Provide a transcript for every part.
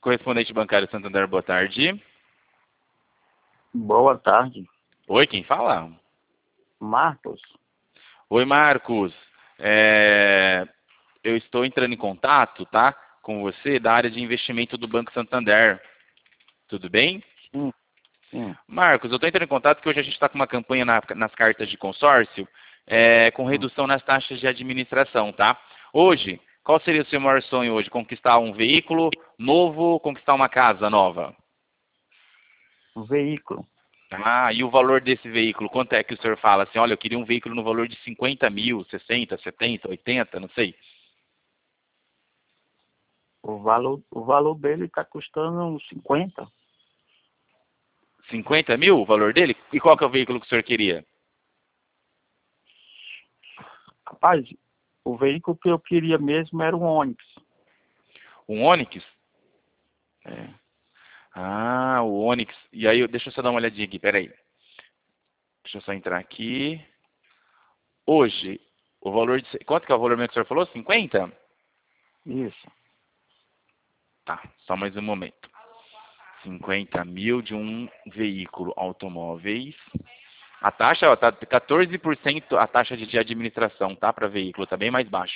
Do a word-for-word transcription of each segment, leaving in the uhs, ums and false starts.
Correspondente bancário Santander, boa tarde. Boa tarde. Oi, quem fala? Marcos. Oi, Marcos. É, Eu estou entrando em contato, tá, com você da área de investimento do Banco Santander. Tudo bem? Sim, sim. Marcos, eu estou entrando em contato porque hoje a gente está com uma campanha na- nas cartas de consórcio é, com Hum. redução nas taxas de administração, tá? Hoje, qual seria o seu maior sonho hoje? Conquistar um veículo novo, conquistar uma casa nova? Um veículo. Ah, e o valor desse veículo, quanto é que o senhor fala assim, olha, eu queria um veículo no valor de cinquenta mil, sessenta, setenta, oitenta, não sei. O valor, o valor dele está custando uns cinquenta. cinquenta mil o valor dele? E qual que é o veículo que o senhor queria? Rapaz, o veículo que eu queria mesmo era um Onix. Um Onix? É. Ah, o Onix. E aí, deixa eu só dar uma olhadinha aqui, peraí. Deixa eu só entrar aqui. Hoje, o valor de... Quanto que é o valor mesmo que o senhor falou? cinquenta? Isso. Tá, só mais um momento. cinquenta mil de um veículo automóveis. A taxa, ó, tá quatorze por cento a taxa de de administração, tá? Para veículo, tá bem mais baixo.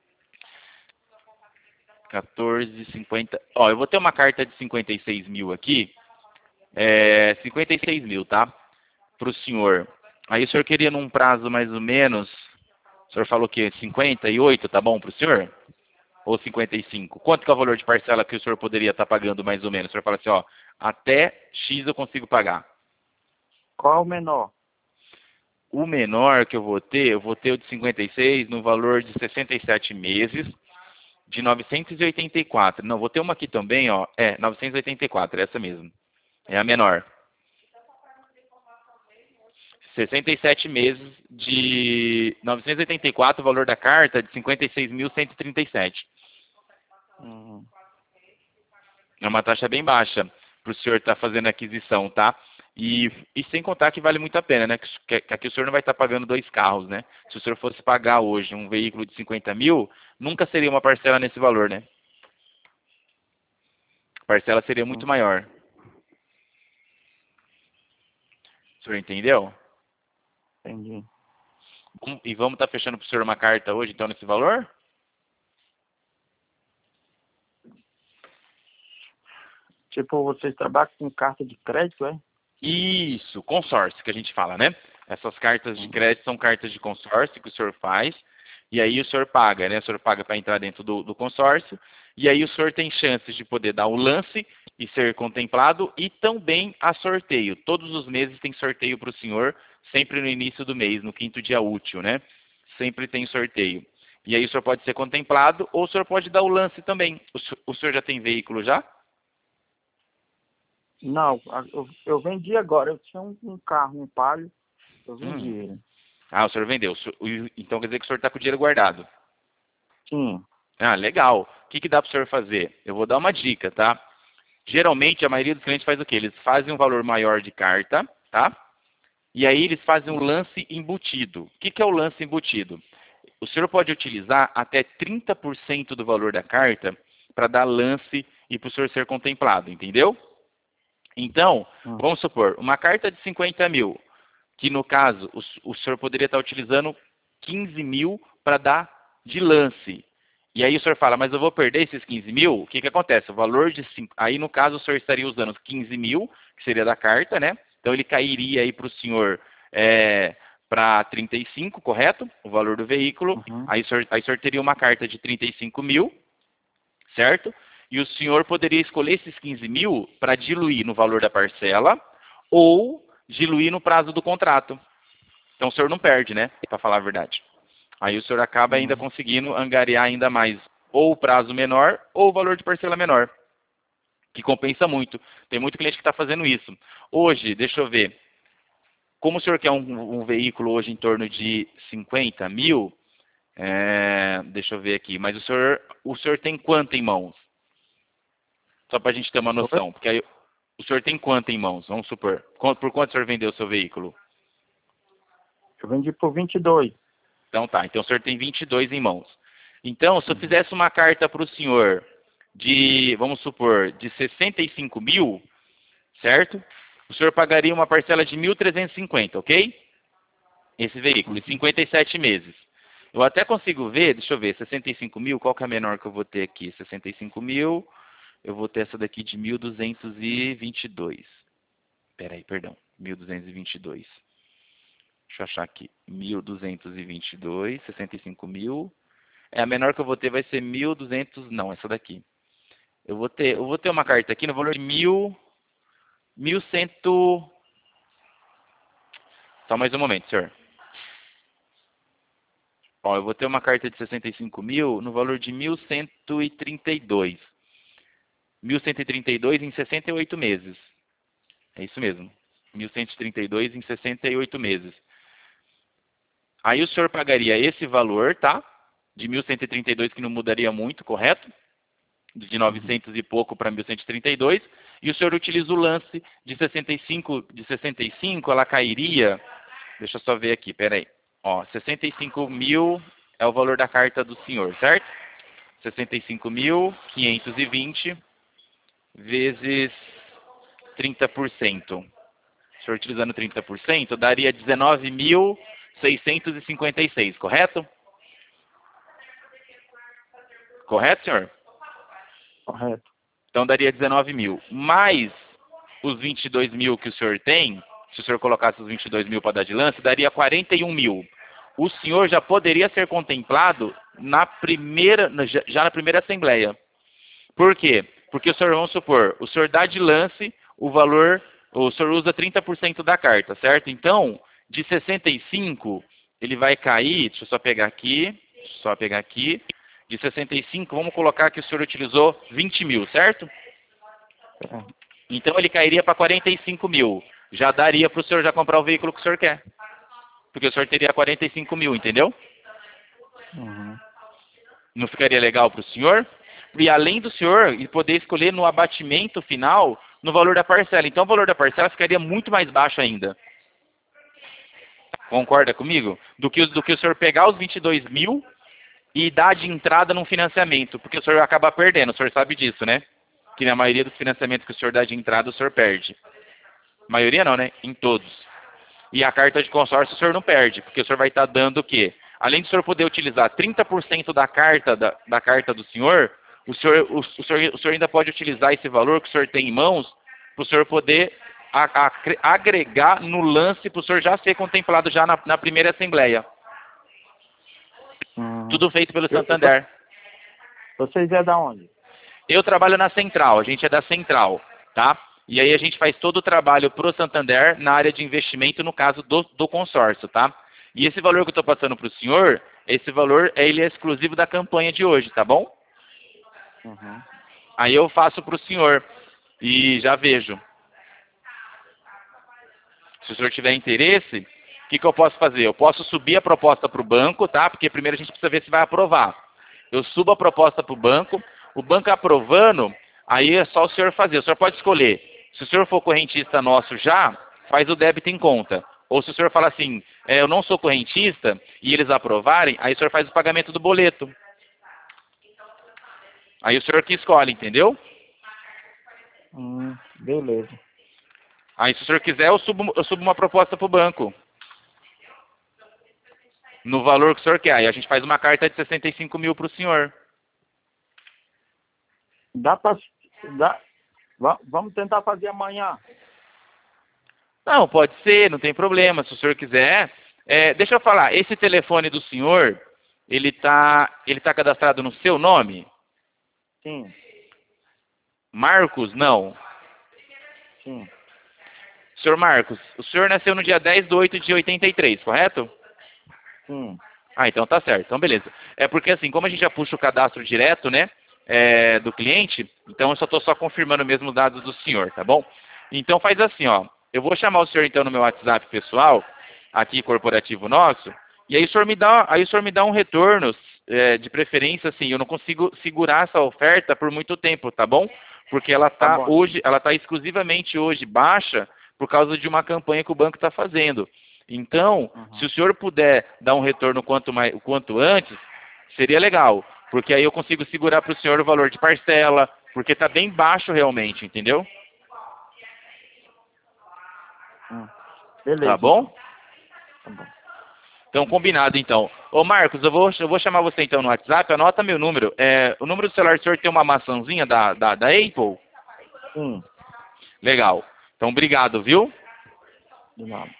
quatorze, cinquenta. Ó, eu vou ter uma carta de cinquenta e seis mil aqui. É, cinquenta e seis mil, tá? Para o senhor. Aí o senhor queria num prazo mais ou menos. O senhor falou que cinquenta e oito, tá bom para o senhor? Ou cinquenta e cinco? Quanto que é o valor de parcela que o senhor poderia estar pagando mais ou menos? O senhor fala assim, ó, até X eu consigo pagar. Qual é o menor? O menor que eu vou ter, eu vou ter o de cinquenta e seis no valor de sessenta e sete meses, de novecentos e oitenta e quatro. Não, vou ter uma aqui também, ó. É, novecentos e oitenta e quatro, essa mesmo. É a menor. sessenta e sete meses de novecentos e oitenta e quatro, o valor da carta de cinquenta e seis mil cento e trinta e sete. Hum. É uma taxa bem baixa para o senhor estar fazendo a aquisição, tá? E, e sem contar que vale muito a pena, né? Que, que aqui o senhor não vai estar pagando dois carros, né? Se o senhor fosse pagar hoje um veículo de cinquenta mil, nunca seria uma parcela nesse valor, né? A parcela seria muito Hum. maior. O senhor entendeu? Entendi. Hum, E vamos estar fechando para o senhor uma carta hoje, então, nesse valor? Tipo, vocês trabalham com carta de crédito, é? Isso, consórcio que a gente fala, né? Essas cartas de Hum. crédito são cartas de consórcio que o senhor faz, e aí o senhor paga, né? O senhor paga para entrar dentro do, do consórcio, e aí o senhor tem chances de poder dar o lance e ser contemplado, e também a sorteio. Todos os meses tem sorteio para o senhor, sempre no início do mês, no quinto dia útil, né? Sempre tem sorteio. E aí o senhor pode ser contemplado, ou o senhor pode dar o lance também. O, senhor- o senhor já tem veículo já? Não, a- eu, eu vendi agora. Eu tinha um, um carro, um Palio. Eu vendi Hum. ele. Ah, o senhor vendeu. O senhor- o- Então quer dizer que o senhor está com o dinheiro guardado. Sim. Ah, legal. O que, que dá para o senhor fazer? Eu vou dar uma dica, tá? Geralmente, a maioria dos clientes faz o quê? Eles fazem um valor maior de carta, tá? E aí eles fazem um lance embutido. O que, que é o lance embutido? O senhor pode utilizar até trinta por cento do valor da carta para dar lance e para o senhor ser contemplado, entendeu? Então, Hum. vamos supor, uma carta de cinquenta mil, que no caso o, o senhor poderia estar utilizando quinze mil para dar de lance. E aí o senhor fala, mas eu vou perder esses quinze mil? O que, que acontece? O valor de cinco. Aí no caso o senhor estaria usando os quinze mil, que seria da carta, né? Então ele cairia aí para o senhor é, para trinta e cinco, correto? O valor do veículo. Uhum. Aí o, senhor, aí o senhor teria uma carta de trinta e cinco mil, certo? E o senhor poderia escolher esses quinze mil para diluir no valor da parcela ou diluir no prazo do contrato. Então o senhor não perde, né? Para falar a verdade. Aí o senhor acaba ainda Hum. conseguindo angariar ainda mais ou o prazo menor ou o valor de parcela menor, que compensa muito. Tem muito cliente que está fazendo isso. Hoje, deixa eu ver, como o senhor quer um, um veículo hoje em torno de cinquenta mil, é, deixa eu ver aqui, mas o senhor, o senhor tem quanto em mãos? Só para a gente ter uma Oi? noção, porque aí o senhor tem quanto em mãos? Vamos supor. Por quanto o senhor vendeu o seu veículo? Eu vendi por vinte e dois. Então tá, então o senhor tem vinte e dois em mãos. Então, se eu Uhum. fizesse uma carta para o senhor de, vamos supor, de sessenta e cinco mil, certo? O senhor pagaria uma parcela de mil trezentos e cinquenta, ok? Esse veículo, em cinquenta e sete meses. Eu até consigo ver, deixa eu ver, sessenta e cinco mil, qual que é a menor que eu vou ter aqui? sessenta e cinco mil, eu vou ter essa daqui de mil duzentos e vinte e dois. Espera aí, perdão, mil duzentos e vinte e dois. Deixa eu achar aqui, mil duzentos e vinte e dois, sessenta e cinco mil. É, a menor que eu vou ter vai ser mil e duzentos, não, essa daqui. Eu vou ter, eu vou ter uma carta aqui no valor de mil, mil cento... Só mais um momento, senhor. Ó, eu vou ter uma carta de sessenta e cinco mil no valor de mil cento e trinta e dois. mil cento e trinta e dois em sessenta e oito meses. É isso mesmo. mil cento e trinta e dois em sessenta e oito meses. Aí o senhor pagaria esse valor, tá? De mil cento e trinta e dois, que não mudaria muito, correto? De novecentos e pouco para mil cento e trinta e dois. E o senhor utiliza o lance de sessenta e cinco, de sessenta e cinco, ela cairia... Deixa eu só ver aqui, peraí. Ó, sessenta e cinco mil é o valor da carta do senhor, certo? sessenta e cinco mil, quinhentos e vinte vezes trinta por cento. O senhor utilizando trinta por cento, daria dezenove mil seiscentos e cinquenta e seis, correto? Correto, senhor? Correto. Então daria dezenove mil. Mais os vinte e dois mil que o senhor tem, se o senhor colocasse os vinte e dois mil para dar de lance, daria quarenta e um mil. O senhor já poderia ser contemplado na primeira, já na primeira assembleia. Por quê? Porque o senhor, vamos supor, o senhor dá de lance o valor, o senhor usa trinta por cento da carta, certo? Então, de sessenta e cinco, ele vai cair, deixa eu só pegar aqui, deixa eu só pegar aqui, de sessenta e cinco, vamos colocar que o senhor utilizou vinte mil, certo? É. Então ele cairia para quarenta e cinco mil. Já daria para o senhor já comprar o veículo que o senhor quer. Porque o senhor teria quarenta e cinco mil, entendeu? Uhum. Não ficaria legal para o senhor? E além do senhor poder escolher no abatimento final, no valor da parcela. Então o valor da parcela ficaria muito mais baixo ainda. Concorda comigo? Do que, do que o senhor pegar os vinte e dois mil e dar de entrada num financiamento. Porque o senhor acaba perdendo, o senhor sabe disso, né? Que na maioria dos financiamentos que o senhor dá de entrada, o senhor perde. Maioria não, né? Em todos. E a carta de consórcio o senhor não perde, porque o senhor vai estar dando o quê? Além do senhor poder utilizar trinta por cento da carta, da, da carta do senhor, o senhor, o, o, senhor, o senhor ainda pode utilizar esse valor que o senhor tem em mãos para o senhor poder a, a, agregar no lance para o senhor já ser contemplado já na, na primeira assembleia. Uhum. Tudo feito pelo Eu- Santander. Vocês é da onde? Eu trabalho na Central, a gente é da Central, tá? E aí a gente faz todo o trabalho pro Santander na área de investimento, no caso do, do consórcio, tá? E esse valor que eu estou passando para o senhor, esse valor ele é exclusivo da campanha de hoje, tá bom? Uhum. Aí eu faço para o senhor e já vejo. Se o senhor tiver interesse, o que, que eu posso fazer? Eu posso subir a proposta para o banco, tá? Porque primeiro a gente precisa ver se vai aprovar. Eu subo a proposta para o banco, o banco aprovando, aí é só o senhor fazer. O senhor pode escolher. Se o senhor for correntista nosso já, faz o débito em conta. Ou se o senhor falar assim, é, eu não sou correntista, e eles aprovarem, aí o senhor faz o pagamento do boleto. Aí o senhor que escolhe, entendeu? Hum, beleza. Aí se o senhor quiser, eu subo, eu subo uma proposta para o banco. No valor que o senhor quer. Aí a gente faz uma carta de sessenta e cinco mil para o senhor. Dá pra... Dá... Va- Vamos tentar fazer amanhã. Não, pode ser, não tem problema, se o senhor quiser. É, deixa eu falar, esse telefone do senhor, ele está ele tá cadastrado no seu nome? Sim, Marcos? Não. sim. Senhor Marcos, o senhor nasceu no dia dez de oito de oitenta e três, correto? Sim. Ah, então tá certo, então beleza. É porque assim, como a gente já puxa o cadastro direto, né, é, do cliente, então eu só estou só confirmando mesmo os dados do senhor, tá bom? Então faz assim, ó, eu vou chamar o senhor então no meu WhatsApp pessoal, aqui corporativo nosso, e aí o senhor me dá, aí o senhor me dá um retorno, é, de preferência assim, eu não consigo segurar essa oferta por muito tempo, tá bom? Porque ela Tá tá bom. hoje, ela tá exclusivamente hoje baixa por causa de uma campanha que o banco está fazendo. Então, Uhum. se o senhor puder dar um retorno quanto, mais, o quanto antes, seria legal. Porque aí eu consigo segurar para o senhor o valor de parcela, porque está bem baixo realmente, entendeu? Hum. Beleza. Tá bom? Tá bom. Então, combinado, então. Ô, Marcos, eu vou, eu vou chamar você, então, no WhatsApp. Anota meu número. É, o número do celular do senhor tem uma maçãzinha da, da, da Apple? Sim. Legal. Então, obrigado, viu? De nada.